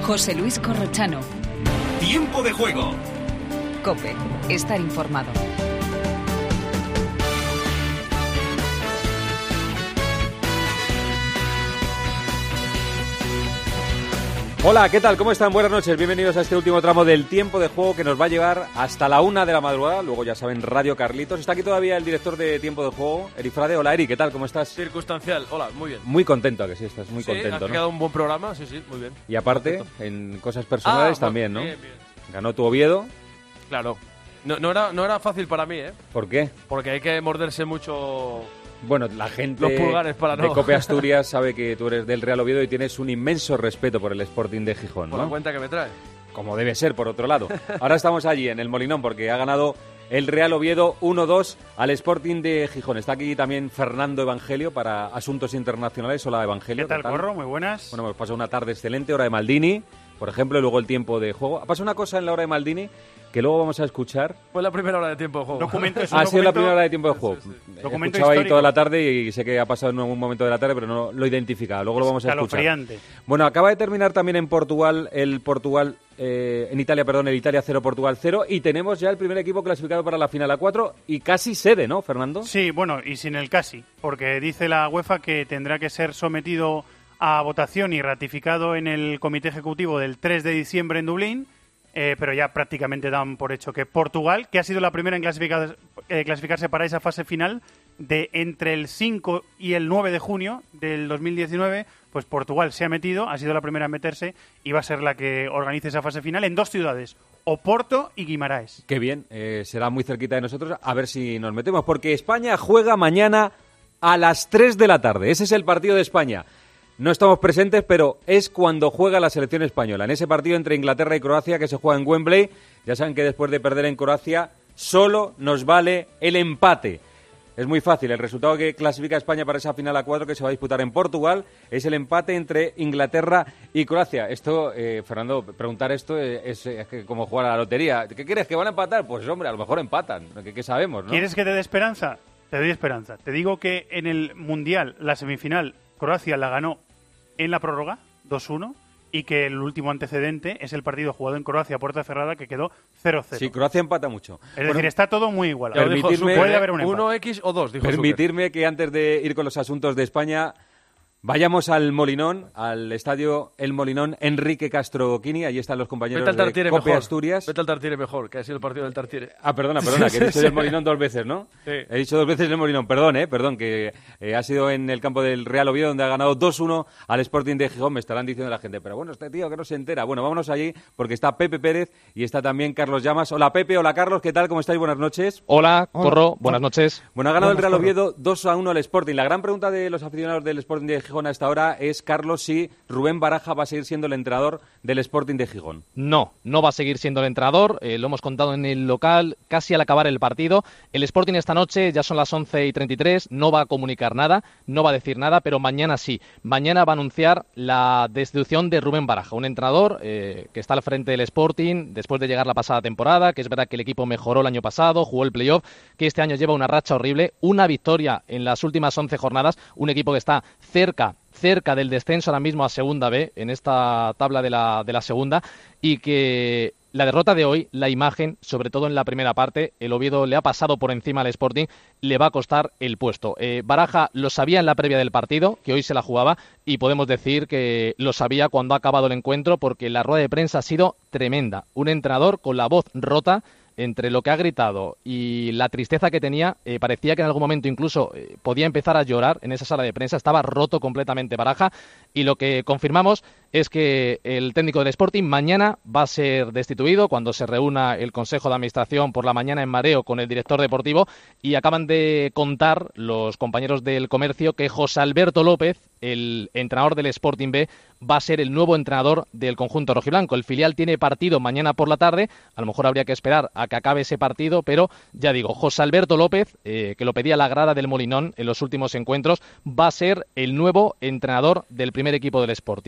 José Luis Corrochano. Tiempo de juego. COPE. Estar informado. Hola, ¿qué tal? ¿Cómo están? Buenas noches, bienvenidos a este último tramo del tiempo de juego que nos va a llevar hasta la 1 de la madrugada. Luego ya saben, Radio Carlitos. Está aquí todavía el director de tiempo de juego, Eri Frade. Hola, Eri, ¿qué tal? ¿Cómo estás? Circunstancial, hola, muy bien. Muy contento, ¿a que sí? Estás muy contento, ha quedado un buen programa, sí, muy bien. Y aparte, contento. en cosas personales también, ¿no? Bien. Ganó tu Oviedo. Claro. No era fácil para mí, ¿eh? ¿Por qué? Porque hay que morderse mucho. Bueno, la gente los pulgares para de COPE Asturias sabe que tú eres del Real Oviedo y tienes un inmenso respeto por el Sporting de Gijón, ¿no? Por la cuenta que me trae. Como debe ser, por otro lado. Ahora estamos allí, en el Molinón, porque ha ganado el Real Oviedo 1-2 al Sporting de Gijón. Está aquí también Fernando Evangelio para Asuntos Internacionales. Hola, Evangelio. ¿Qué tal, Corro? Muy buenas. Bueno, hemos pasado una tarde excelente, hora de Maldini, por ejemplo, y luego el tiempo de juego. Ha pasado una cosa en la hora de Maldini que luego vamos a escuchar. Fue la primera hora de tiempo de juego. Ha sido la primera hora de tiempo de juego. Sí. He escuchado ahí toda la tarde y sé que ha pasado en algún momento de la tarde, pero no lo identifica. Luego lo vamos a escuchar. Bueno, acaba de terminar también en Portugal, el Italia 0, Portugal 0, y tenemos ya el primer equipo clasificado para la final A4 y casi sede, ¿no, Fernando? Sí, bueno, y sin el casi, porque dice la UEFA que tendrá que ser sometido a votación y ratificado en el Comité Ejecutivo del 3 de diciembre en Dublín. Pero ya prácticamente dan por hecho que Portugal, que ha sido la primera en clasificarse para esa fase final, de entre el 5 y el 9 de junio del 2019, pues Portugal se ha metido, ha sido la primera en meterse y va a ser la que organice esa fase final en dos ciudades, Oporto y Guimaraes. Qué bien, será muy cerquita de nosotros, a ver si nos metemos, porque España juega mañana a las 3 de la tarde, ese es el partido de España. No estamos presentes, pero es cuando juega la selección española. En ese partido entre Inglaterra y Croacia que se juega en Wembley, ya saben que después de perder en Croacia, solo nos vale el empate. Es muy fácil, el resultado que clasifica a España para esa final A4 que se va a disputar en Portugal es el empate entre Inglaterra y Croacia. Esto, Fernando, preguntar esto es como jugar a la lotería. ¿Qué quieres, que van a empatar? Pues hombre, a lo mejor empatan, ¿qué sabemos, no? ¿Quieres que te dé esperanza? Te doy esperanza. Te digo que en el Mundial, la semifinal, Croacia la ganó en la prórroga, 2-1, y que el último antecedente es el partido jugado en Croacia a puerta cerrada que quedó 0-0. Sí, Croacia empata mucho. Es decir, está todo muy igualado. Puede haber un empate. 1x o 2, dijo Permitirme que antes de ir con los asuntos de España, vayamos al Molinón, al estadio El Molinón Enrique Castro Quini. Allí están los compañeros de COPE Asturias. Vete al Tartiere mejor, que ha sido el partido del Tartiere. Ah, perdona, que he dicho el Molinón dos veces, ¿no? Sí. He dicho dos veces el Molinón, perdón, que ha sido en el campo del Real Oviedo, donde ha ganado 2-1 al Sporting de Gijón. Me estarán diciendo la gente, pero bueno, este tío que no se entera. Bueno, vámonos allí, porque está Pepe Pérez y está también Carlos Llamas. Hola Pepe, hola Carlos, ¿qué tal? ¿Cómo estáis? Buenas noches. Hola, Corro, buenas noches. Bueno, ha ganado el Real Oviedo 2-1 al Sporting. La gran pregunta de los aficionados del Sporting de Gijón hasta ahora es, Carlos, si Rubén Baraja va a seguir siendo el entrenador del Sporting de Gijón. No va a seguir siendo el entrenador, lo hemos contado en el local casi al acabar el partido. El Sporting esta noche, ya son las 11:33, no va a comunicar nada, no va a decir nada, pero mañana sí. Mañana va a anunciar la destitución de Rubén Baraja, un entrenador que está al frente del Sporting después de llegar la pasada temporada, que es verdad que el equipo mejoró el año pasado, jugó el playoff, que este año lleva una racha horrible, una victoria en las últimas 11 jornadas, un equipo que está cerca del descenso ahora mismo a Segunda B, en esta tabla de la segunda, y que la derrota de hoy, la imagen, sobre todo en la primera parte, el Oviedo le ha pasado por encima al Sporting, le va a costar el puesto. Baraja lo sabía en la previa del partido, que hoy se la jugaba, y podemos decir que lo sabía cuando ha acabado el encuentro, porque la rueda de prensa ha sido tremenda. Un entrenador con la voz rota, entre lo que ha gritado y la tristeza que tenía, parecía que en algún momento incluso podía empezar a llorar en esa sala de prensa. Estaba roto completamente Baraja, y lo que confirmamos es que el técnico del Sporting mañana va a ser destituido cuando se reúna el Consejo de Administración por la mañana en mareo con el director deportivo, y acaban de contar los compañeros del Comercio que José Alberto López, el entrenador del Sporting B, va a ser el nuevo entrenador del conjunto rojiblanco. El filial tiene partido mañana por la tarde, a lo mejor habría que esperar a que acabe ese partido, pero ya digo, José Alberto López, que lo pedía la grada del Molinón en los últimos encuentros, va a ser el nuevo entrenador del primer equipo del Sporting. Esto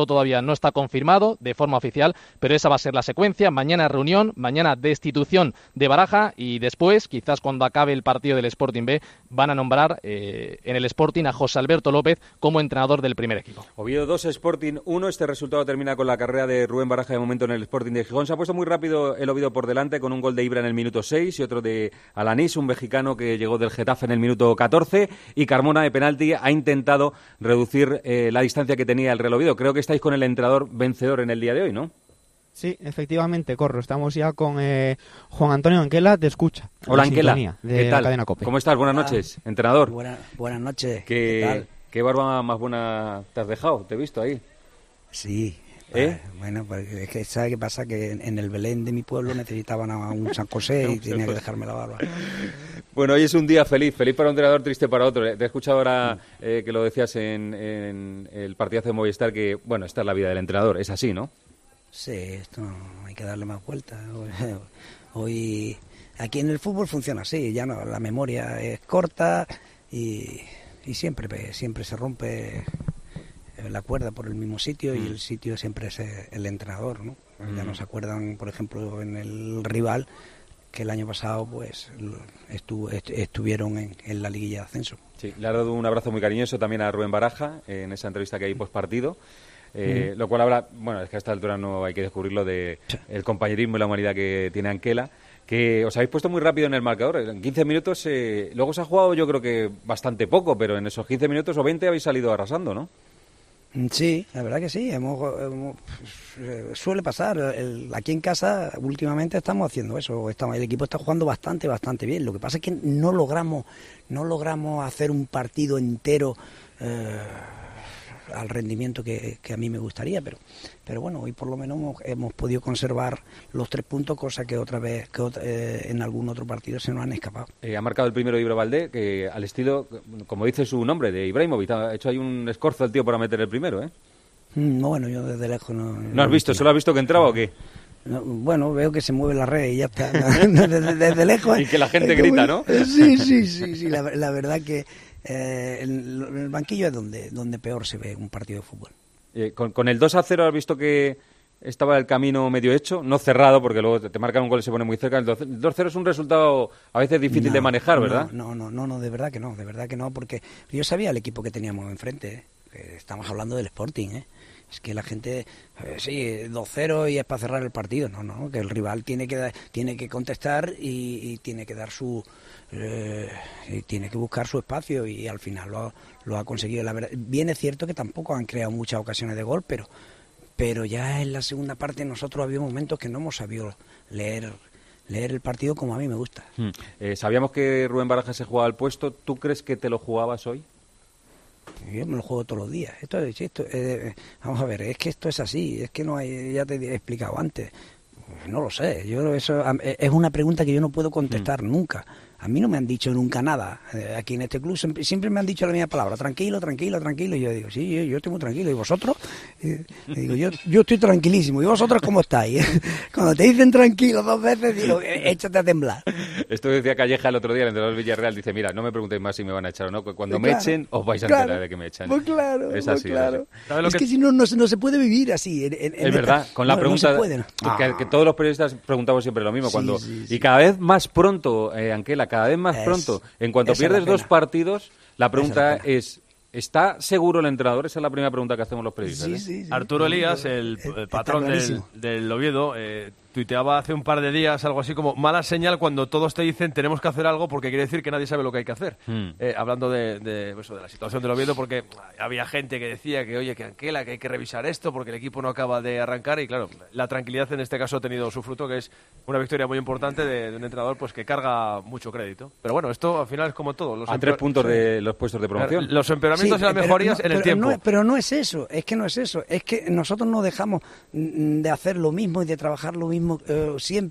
Esto todavía no está confirmado de forma oficial, pero esa va a ser la secuencia. Mañana reunión, mañana destitución de Baraja y después, quizás cuando acabe el partido del Sporting B, van a nombrar en el Sporting a José Alberto López como entrenador del primer equipo. Oviedo 2, Sporting 1. Este resultado termina con la carrera de Rubén Baraja de momento en el Sporting de Gijón. Se ha puesto muy rápido el Oviedo por delante con un gol de Ibra en el minuto 6 y otro de Alanís, un mexicano que llegó del Getafe en el minuto 14, y Carmona de penalti ha intentado reducir la distancia que tenía el Real Oviedo. Creo que estáis con el entrenador vencedor en el día de hoy, ¿no? Sí, efectivamente, Corro. Estamos ya con Juan Antonio Anquela, te escucha. Hola, Anquela. ¿Qué tal? Cadena COPE. ¿Cómo estás? Buenas noches, entrenador. Buenas noches. ¿Qué tal? ¿Qué barba más buena te has dejado? Te he visto ahí. Sí. Bueno, pues es que ¿sabes qué pasa? Que en el Belén de mi pueblo necesitaban a un San José y tenía que dejarme la barba. Bueno, hoy es un día feliz para un entrenador, triste para otro. Te he escuchado ahora que lo decías en el partidazo de Movistar, que, bueno, esta es la vida del entrenador, es así, ¿no? Sí, esto no hay que darle más vueltas. Hoy aquí en el fútbol funciona así, ya no, la memoria es corta y siempre se rompe la cuerda por el mismo sitio y el sitio siempre es el entrenador, ¿no? Ya no se acuerdan, por ejemplo, en el rival, que el año pasado pues estuvieron en la liguilla de ascenso. Sí, le ha dado un abrazo muy cariñoso también a Rubén Baraja en esa entrevista que hay postpartido. Lo cual habla, bueno, es que a esta altura no hay que descubrirlo, de el compañerismo y la humanidad que tiene Anquela, que os habéis puesto muy rápido en el marcador. En 15 minutos, luego se ha jugado yo creo que bastante poco, pero en esos 15 minutos o 20 habéis salido arrasando, ¿no? Sí, la verdad que sí, suele pasar. Aquí en casa últimamente estamos haciendo eso, el equipo está jugando bastante bien. Lo que pasa es que no logramos hacer un partido entero al rendimiento que a mí me gustaría, pero bueno, hoy por lo menos hemos podido conservar los 3 puntos, cosa que otra vez en algún otro partido se nos han escapado. Ha marcado el primero Ibra Valdé, que al estilo, como dice su nombre, de Ibrahimovic, ha hecho ahí un escorzo el tío para meter el primero, ¿eh? No, bueno, yo desde lejos no... ¿No has visto? ¿Solo has visto que entraba o qué? No, bueno, veo que se mueve la red y ya está. Desde lejos. Y que la gente grita, ¿no? Sí. La verdad que el banquillo es donde peor se ve un partido de fútbol. Con el 2-0 has visto que estaba el camino medio hecho, no cerrado, porque luego te marcan un gol y se pone muy cerca. El 2-0 es un resultado a veces difícil de manejar, ¿verdad? No, de verdad que no, porque yo sabía el equipo que teníamos enfrente, estamos hablando del Sporting, Es que la gente, sí, 2-0 y es para cerrar el partido. No, que el rival tiene que contestar y tiene que dar tiene que buscar su espacio, y al final lo ha conseguido. La verdad, bien es cierto que tampoco han creado muchas ocasiones de gol, pero ya en la segunda parte nosotros había momentos que no hemos sabido leer el partido como a mí me gusta. Sabíamos que Rubén Baraja se jugaba al puesto. ¿Tú crees que te lo jugabas hoy? Yo me lo juego todos los días. Vamos a ver, es que esto es así, es que no hay, ya te he explicado antes. No lo sé, eso es una pregunta que yo no puedo contestar nunca. A mí no me han dicho nunca nada. Aquí en este club siempre me han dicho la misma palabra, tranquilo. Y yo digo, sí, yo estoy muy tranquilo. ¿Y vosotros? Digo, yo estoy tranquilísimo. ¿Y vosotros cómo estáis? Cuando te dicen tranquilo 2 veces, digo, échate a temblar. Esto decía Calleja el otro día, el entrenador del Villarreal, dice, mira, no me preguntéis más si me van a echar o no, cuando me echen os vais a enterar de que me echan. Pues claro, es así. Claro. Es que si no se puede vivir así. Es verdad, con la pregunta que todos los periodistas preguntamos siempre lo mismo. Y cada vez más pronto, Anquela, cada vez más pronto. En cuanto pierdes 2 partidos, la pregunta es, ¿está seguro el entrenador? Esa es la primera pregunta que hacemos los periodistas. Sí. Arturo Elías, el patrón del Oviedo, tuiteaba hace un par de días algo así como: mala señal cuando todos te dicen tenemos que hacer algo, porque quiere decir que nadie sabe lo que hay que hacer. Hablando de la situación del Oviedo, porque había gente que decía que, oye, que Anquela, que hay que revisar esto porque el equipo no acaba de arrancar, y claro, la tranquilidad en este caso ha tenido su fruto, que es una victoria muy importante de un entrenador pues que carga mucho crédito. Pero bueno, esto al final es como todo. A 3 puntos de los puestos de promoción. Los empeoramientos y las mejorías en el tiempo. Pero no es eso, es que nosotros no dejamos de hacer lo mismo y de trabajar lo mismo siempre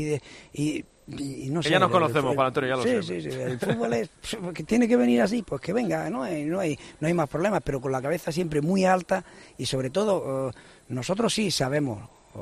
y no sé. Ya nos conocemos, Juan Antonio, ya lo sé. Sí, el fútbol es que tiene que venir así, pues que venga, no hay más problemas, pero con la cabeza siempre muy alta, y sobre todo nosotros sí sabemos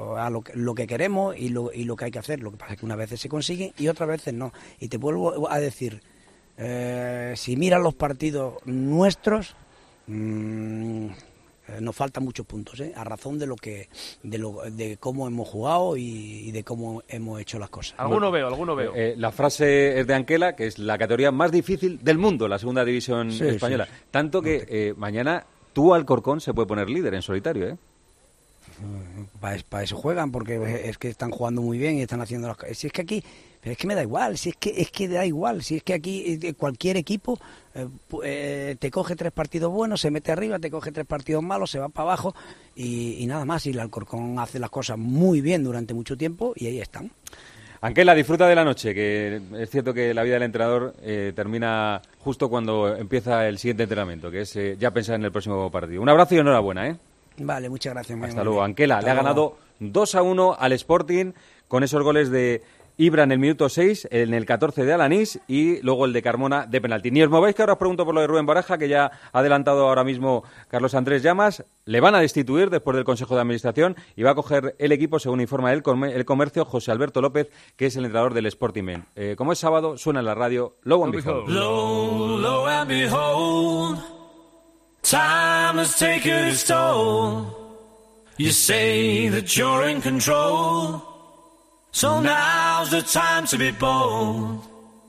lo que queremos y lo que hay que hacer. Lo que pasa es que unas veces se consigue y otras veces no. Y te vuelvo a decir, si miras los partidos nuestros, Nos faltan muchos puntos, a razón de cómo hemos jugado y de cómo hemos hecho las cosas. Alguno veo. La frase es de Anquela, que es la categoría más difícil del mundo, la segunda división española. Sí. Tanto que mañana tú Alcorcón se puede poner líder en solitario, ¿eh? Para eso juegan, porque es que están jugando muy bien y están haciendo las cosas. Si es que aquí, pero es que me da igual, si es que da igual, si es que aquí cualquier equipo te coge 3 partidos buenos, se mete arriba, te coge 3 partidos malos, se va para abajo y nada más. Y el Alcorcón hace las cosas muy bien durante mucho tiempo y ahí están. Anquela, disfruta de la noche, que es cierto que la vida del entrenador termina justo cuando empieza el siguiente entrenamiento, que es ya pensar en el próximo partido. Un abrazo y enhorabuena, ¿eh? Vale, muchas gracias. Hasta luego. Anquela le ha ganado 2-1 al Sporting con esos goles de Ibra en el minuto 6, en el 14 de Alanís y luego el de Carmona de penalti. Ni os mováis, que ahora os pregunto por lo de Rubén Baraja, que ya ha adelantado ahora mismo Carlos Andrés Llamas. Le van a destituir después del Consejo de Administración y va a coger el equipo, según informa el Comercio, José Alberto López, que es el entrenador del Sporting Men. Como es sábado, suena en la radio Lo and Behold. Lo and behold, time has taken its toll. You say that you're in control, so now's the time to be bold.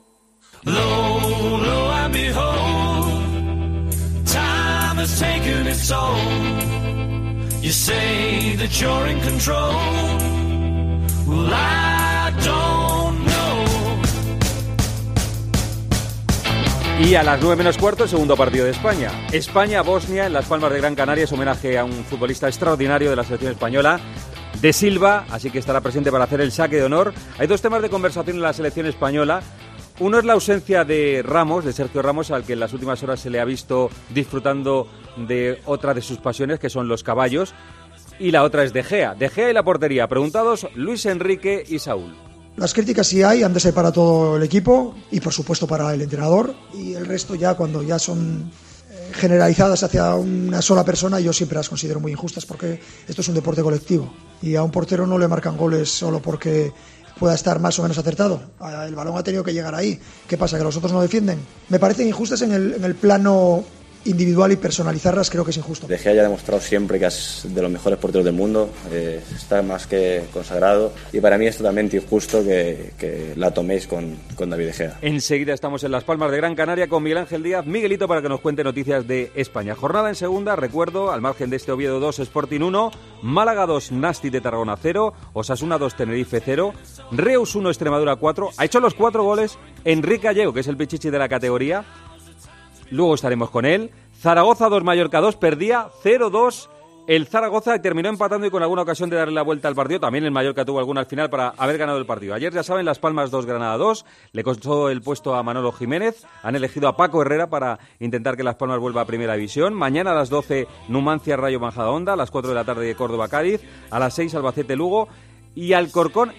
Lo and behold, time has taken its toll. You say that you're in control, well, I don't know. Y a las 9:15, el segundo partido de España. España-Bosnia en Las Palmas de Gran Canaria, es homenaje a un futbolista extraordinario de la selección española, De Silva, así que estará presente para hacer el saque de honor. Hay 2 temas de conversación en la selección española. Uno es la ausencia de Ramos, de Sergio Ramos, al que en las últimas horas se le ha visto disfrutando de otra de sus pasiones, que son los caballos. Y la otra es De Gea. De Gea y la portería. Preguntados Luis Enrique y Saúl. Las críticas sí hay, han de ser para todo el equipo y por supuesto para el entrenador. Y el resto ya, cuando ya son generalizadas hacia una sola persona, yo siempre las considero muy injustas, porque esto es un deporte colectivo y a un portero no le marcan goles solo porque pueda estar más o menos acertado. El balón ha tenido que llegar ahí. ¿Qué pasa, que los otros no defienden? Me parecen injustas en el plano individual, y personalizarlas creo que es injusto. De Gea ya ha demostrado siempre que es de los mejores porteros del mundo, está más que consagrado, y para mí es totalmente injusto que la toméis con David De Gea. Enseguida estamos en Las Palmas de Gran Canaria con Miguel Ángel Díaz, Miguelito, para que nos cuente noticias de España. Jornada en segunda, recuerdo, al margen de este Oviedo 2, Sporting 1, Málaga 2, Nasti de Tarragona 0, Osasuna 2, Tenerife 0, Reus 1, Extremadura 4, ha hecho los 4 goles Enrique Gallego, que es el pichichi de la categoría. Luego estaremos con él. Zaragoza 2, Mallorca 2, perdía 0-2 el Zaragoza, terminó empatando y con alguna ocasión de darle la vuelta al partido. También el Mallorca tuvo alguna al final para haber ganado el partido. Ayer, ya saben, Las Palmas 2, Granada 2. Le costó el puesto a Manolo Jiménez. Han elegido a Paco Herrera para intentar que Las Palmas vuelva a Primera División. Mañana a las 12, Numancia Rayo Majadahonda. A las 4 de la tarde, Córdoba Cádiz. A las 6, Albacete Lugo. Y Alcorcón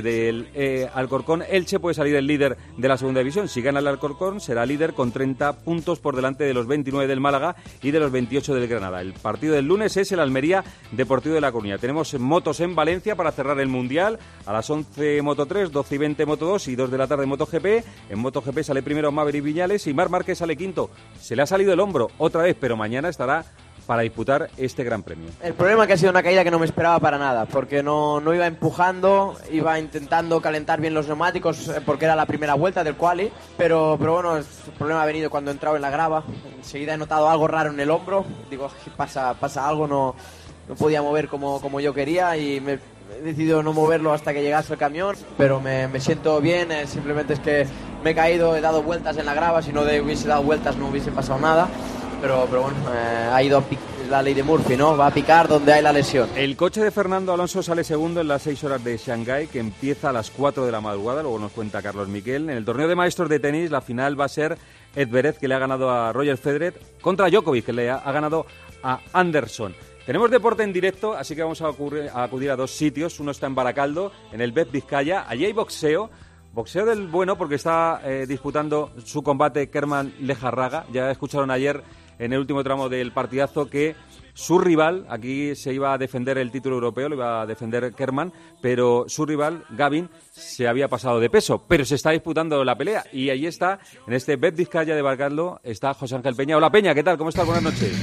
Elche. Alcorcón Elche puede salir el líder de la segunda división. Si gana el Alcorcón, será líder con 30 puntos por delante de los 29 del Málaga y de los 28 del Granada. El partido del lunes es el Almería Deportivo de La Coruña. Tenemos motos en Valencia para cerrar el Mundial. A las 11 Moto 3, 12 y 20 Moto 2 y 2 de la tarde MotoGP. En MotoGP sale primero Maverick Viñales y Marc Márquez sale quinto. Se le ha salido el hombro otra vez, pero mañana estará para disputar este gran premio. El problema es que ha sido una caída que no me esperaba para nada, porque no iba empujando, iba intentando calentar bien los neumáticos, porque era la primera vuelta del quali, pero bueno, el problema ha venido cuando he entrado en la grava. Enseguida he notado algo raro en el hombro, digo, pasa algo, no podía mover como yo quería y he decidido no moverlo hasta que llegase el camión, pero me siento bien, simplemente es que me he caído, he dado vueltas en la grava, si no hubiese dado vueltas no hubiese pasado nada. Pero bueno, ha ido la ley de Murphy, ¿no? Va a picar donde hay la lesión. El coche de Fernando Alonso sale segundo en las 6 horas de Shanghái, que empieza a las 4 de la madrugada, luego nos cuenta Carlos Miquel. En el torneo de maestros de tenis, la final va a ser Edverev, que le ha ganado a Roger Federer, contra Djokovic, que le ha ganado a Anderson. Tenemos deporte en directo, así que vamos a acudir a 2 sitios. Uno está en Baracaldo, en el Bet Vizcaya. Allí hay boxeo. Boxeo del bueno, porque está disputando su combate Kerman Lejarraga. Ya escucharon ayer en el último tramo del partidazo que su rival, aquí se iba a defender el título europeo, lo iba a defender Kerman, pero su rival, Gavin, se había pasado de peso, pero se está disputando la pelea. Y ahí está, en este Bet Vizcaya de Baracaldo, está José Ángel Peña. Hola Peña, ¿qué tal? ¿Cómo estás? Buenas noches.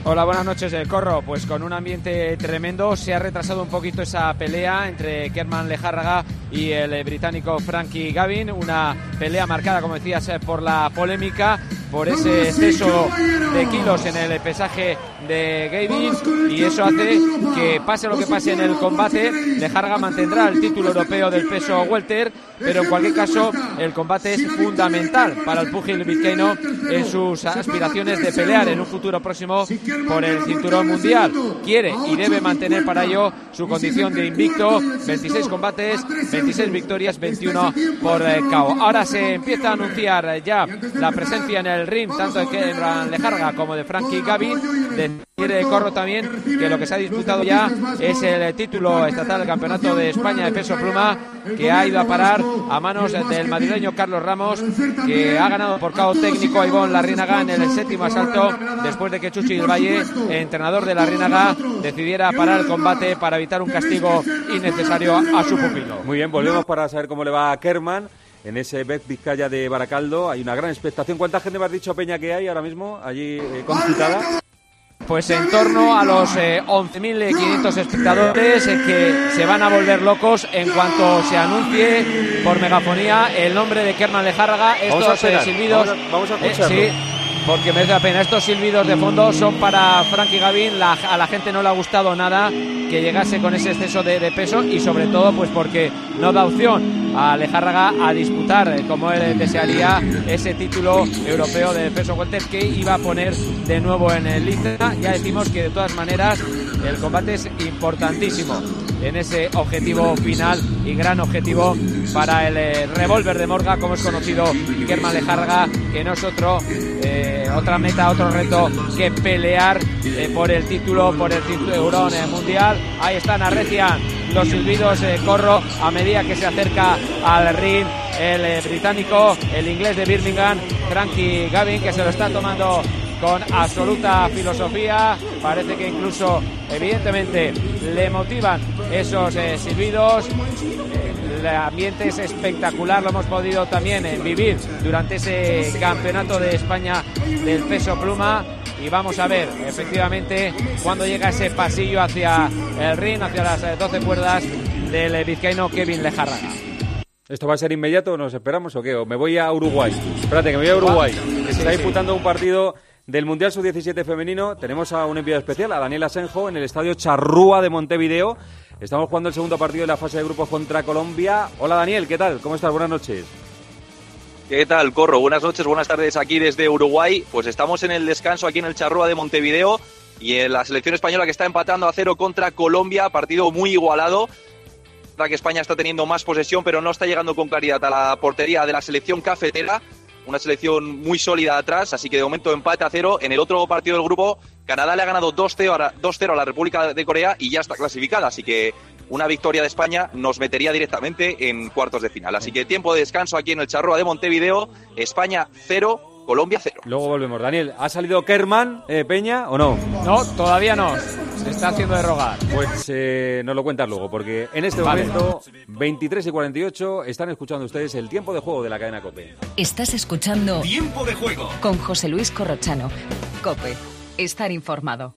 Hola, buenas noches, Corro. Pues con un ambiente tremendo, se ha retrasado un poquito esa pelea entre Kerman Lejárraga y el británico Frankie Gavin, una pelea marcada, como decías, por la polémica, por ese exceso de kilos en el pesaje de Gavin, y eso hace que pase lo que pase en el combate, Lejárraga mantendrá el título europeo del peso welter, pero en cualquier caso el combate es fundamental para el púgil vizcaíno en sus aspiraciones de pelear en un futuro próximo por el cinturón mundial. Quiere y debe mantener para ello su condición de invicto, 26 combates, 26 victorias, 21 por KO. Ahora se empieza a anunciar ya la presencia en el ring tanto de Kerman Lejárraga como de Frankie Gavin. Quiere Corro también que lo que se ha disputado ya es el título estatal del Campeonato de España de peso pluma, que ha ido a parar a manos del madrileño Carlos Ramos, que ha ganado por KO técnico a Ivonne Larrinaga en el 7º asalto, después de que Chuchi del Valle, entrenador de Larrinaga, decidiera parar el combate para evitar un castigo innecesario a su pupilo. Muy bien, volvemos para saber cómo le va a Kerman en ese Bet Vizcaya de Baracaldo. Hay una gran expectación. ¿Cuánta gente me has dicho, Peña, que hay ahora mismo allí concitada? Pues en torno a los 11.500 espectadores que se van a volver locos en cuanto se anuncie por megafonía el nombre de Kerman Lejárraga. Estos silbidos, vamos a escucharlo. Sí, porque merece la pena. Estos silbidos de fondo son para Frankie Gavin. A la gente no le ha gustado nada que llegase con ese exceso de peso, y sobre todo pues porque no da opción a Lejárraga a disputar, como él desearía, ese título europeo de peso welter que iba a poner de nuevo en el lista. Ya decimos que de todas maneras el combate es importantísimo en ese objetivo final y gran objetivo para el revólver de Morga, como es conocido Kerman Lejárraga, que no es otra meta, otro reto que pelear por el título, por el cinturón mundial. Ahí están, arrecian los silbidos, Corro, a medida que se acerca al ring el británico, el inglés de Birmingham, Frankie Gavin, que se lo está tomando con absoluta filosofía. Parece que incluso, evidentemente, le motivan esos silbidos. El ambiente es espectacular, lo hemos podido también vivir durante ese campeonato de España del peso pluma, y vamos a ver efectivamente cuando llega ese pasillo hacia el ring, hacia las 12 cuerdas del vizcaíno Kevin Lejárraga. ¿Esto va a ser inmediato? ¿Nos esperamos o qué? ¿O me voy a Uruguay? Espérate, que me voy a Uruguay, que se está disputando un partido del Mundial Sub-17 femenino. Tenemos a un enviado especial, a Daniel Asenjo, en el estadio Charrúa de Montevideo. Estamos jugando el segundo partido de la fase de grupos contra Colombia. Hola Daniel, ¿qué tal? ¿Cómo estás? Buenas noches. ¿Qué tal, Corro? Buenas noches, buenas tardes aquí desde Uruguay. Pues estamos en el descanso aquí en el Charrúa de Montevideo y en la selección española que está empatando a 0 contra Colombia, partido muy igualado. La que España está teniendo más posesión, pero no está llegando con claridad a la portería de la selección cafetera. Una selección muy sólida atrás, así que de momento empate a 0. En el otro partido del grupo, Canadá le ha ganado 2-0 a la República de Corea y ya está clasificada, así que una victoria de España nos metería directamente en cuartos de final. Así que tiempo de descanso aquí en el Charrúa de Montevideo. España 0, Colombia 0. Luego volvemos. Daniel, ¿ha salido Kerman, Peña, o no? No, todavía no. Se está haciendo de rogar. Pues nos lo cuentas luego, porque en este momento, 23 y 48, están escuchando ustedes el tiempo de juego de la cadena COPE. Estás escuchando Tiempo de juego con José Luis Corrochano. COPE. Estar informado.